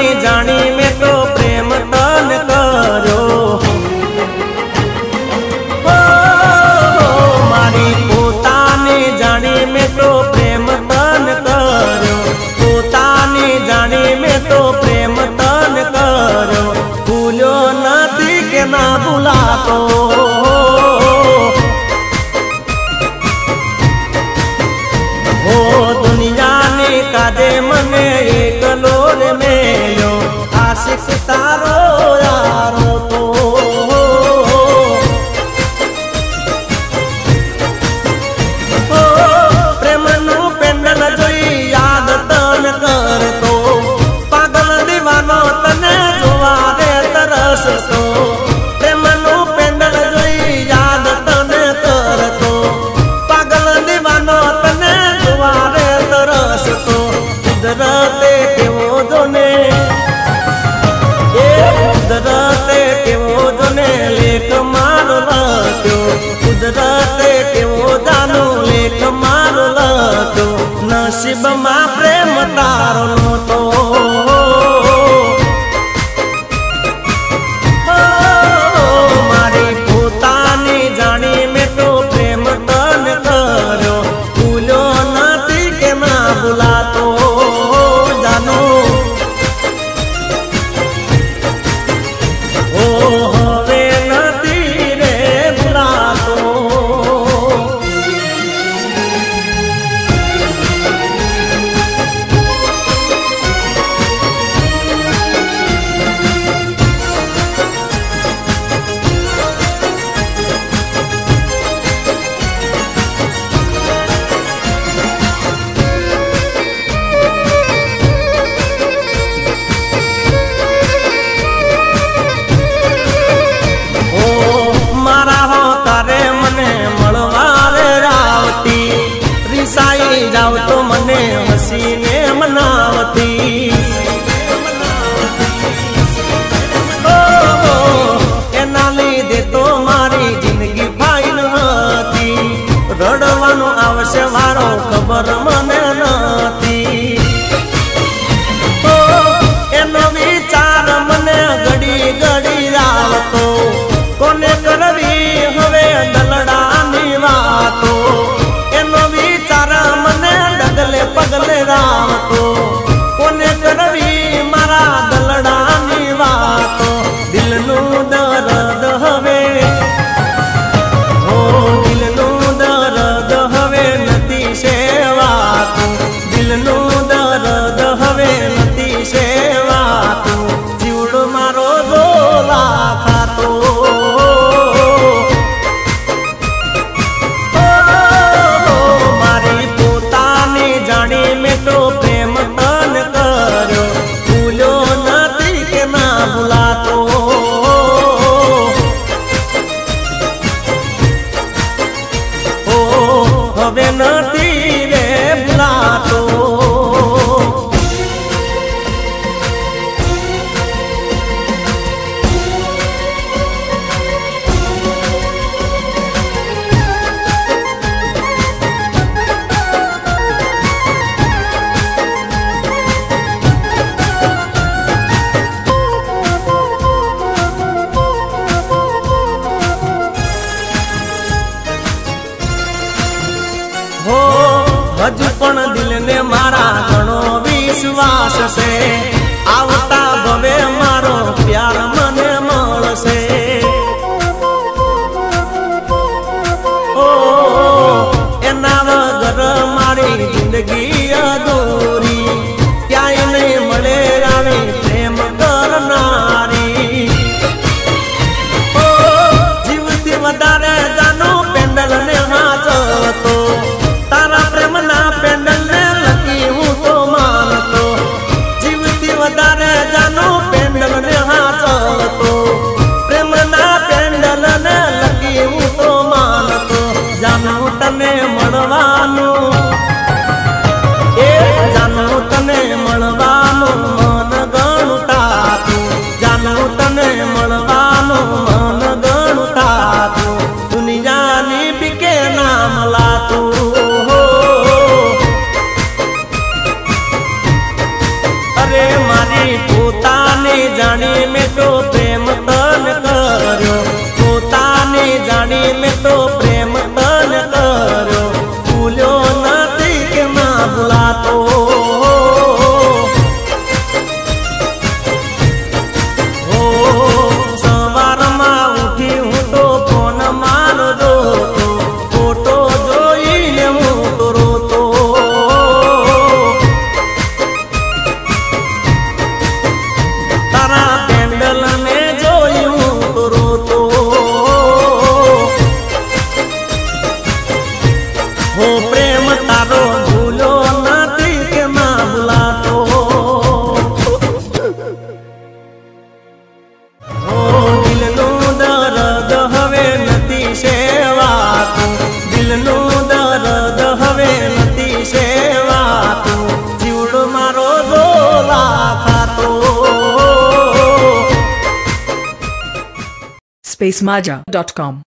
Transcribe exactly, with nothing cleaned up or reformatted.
पोतानी जानी में तो प्रेम तन करो, ओ मारी पोतानी जानी में तो प्रेम तन करो, पोतानी जानी में तो प्रेम तन करो। भूलो नदी के ना भुलातो, ओ दुनिया ने कादे मने एक लोर में लो, आशिक तारो यारो तो ओ प्रेम नु पेंडल जोई याद तन कर तो, पागल दीवानो तने जोवा दे तरस तो, प्रेम नु पेंडल जोई याद तने कर तो, पागल दीवानो तने जोवा दे तरस तो। कुदरते के वो जोने, ए कुदरते के वो जोने लेक मार लातो, कुदरते के वो जानू लेक मार लातो। नसीब मा प्रेम तारो नो तो, ओ मारी पोतानी जानी में तो प्रेम तन करो। भूलो नदी के ना भुलातो जानो, ओ हवे नदी रे भुलातो। कर्यो पोतानी जाणी में तो प्रेम तन कर्यो भूल्यो नथी के ना भूलातो हो सवार में उठी हूँ तो फोन मारो जोतो फोटो जोईने हूँ तो रोतो तारा पेंडल ने जोई हूँ तो रोतो हो प्रेम तारो भूलो नथी के ना भूलातो हो दिलनु दर्द हवे नथी सेवातो दिलनु दर्द हवे नथी सेवातो जीवड़ो मारो झोला खातो spacemaja dot com